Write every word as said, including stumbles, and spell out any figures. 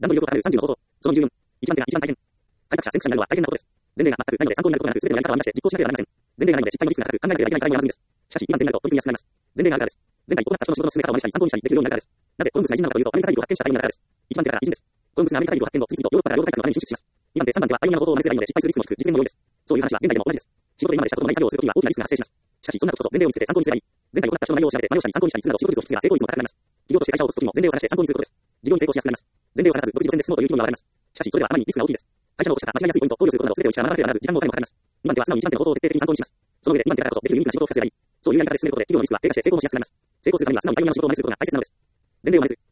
段取り力あるさんじゅうの方法。そのじゅうよん。一番手が一番大変。改革者先駆者になるのは大変なことです。前例が全くないので参考になることがなく、すべてのやり方を編み出して実行しなければなりません。前例がないので失敗のリスクが高く、考えなければいけない課題も山積みです。しかし、にばん手になると取り組みやすくなります。前例があるからです。前回行った人の仕事の進め方を真似したり参考にしたりできるようになるからです。なぜコロンブスが偉人なのかというと、アメリカ大陸を発見したタイミングだからです。一番手から偉人です。コロンブスがアメリカ大陸を発見後、次々とヨーロッパからヨーロッパ大陸のために進出します。にばん手、さんばん手はパイオニアの方法を真似すればいいので失敗するリスクも低く、実践も良いです。そういう話は現代でも同じです。仕事で今までしたことのない作業をするときには大きなリスクが発生します。しかし、そんなことこそ前例を見つけて参考にすればいい。前回行った人の内容を調べて、真似をしたり参考にしたりするなど仕事率を低くが成功率も高くなります。企業として会社を起こすときも前例を探して参考にすることです。事業に成功しやすくなります。前例を探さず、独自路線で進もうという気分が現れます。しかし、それではあまりにリスクが大きいです。会社の起こし方、間違いやすいポイント、考慮することなど全てを一から学ばなければならず、時間もお金もかかります。にばん手は素直にいちばん手の方法を徹底的に参考にします。その上でにばん手だからこそできるユニークな仕事を聞かせればいい。そういうやり方で進めることで企業のリスクは低下して成功もしやすくなります。成功するためには素直にパイオニアの仕事を真似することが大切なのです。前例を真似する。